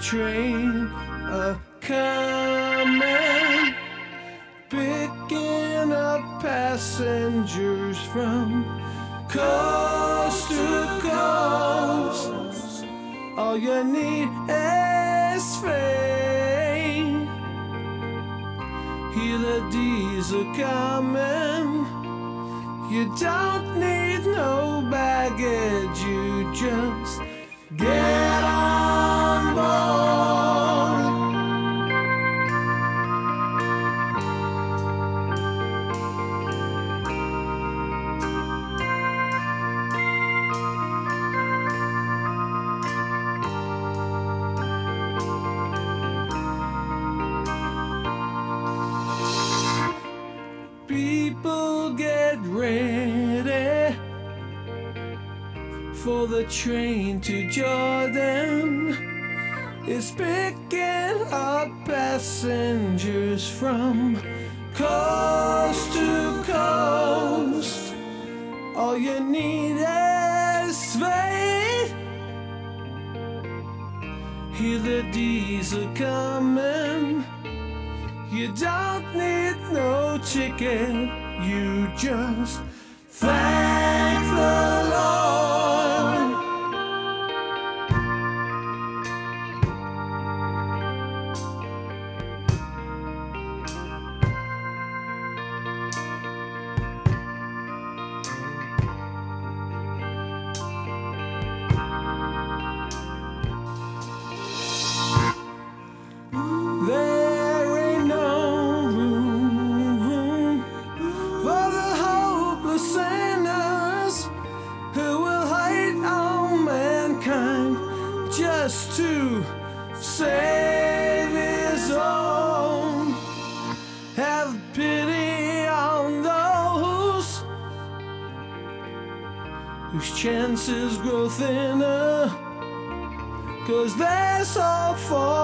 train a-comin', picking up passengers from coast to coast. All you need is faith. Hear the diesel coming. You don't need no baggage, you just get on board. People get ready for the train to Jordan. It's picking up passengers from coast to coast. All you need is faith. Hear the diesel coming. You don't need no ticket, you just thank the Lord. There ain't no room for the hopeless sinners who will hate all mankind just to save his own. Have pity on those whose chances grow thinner, 'cause they're so far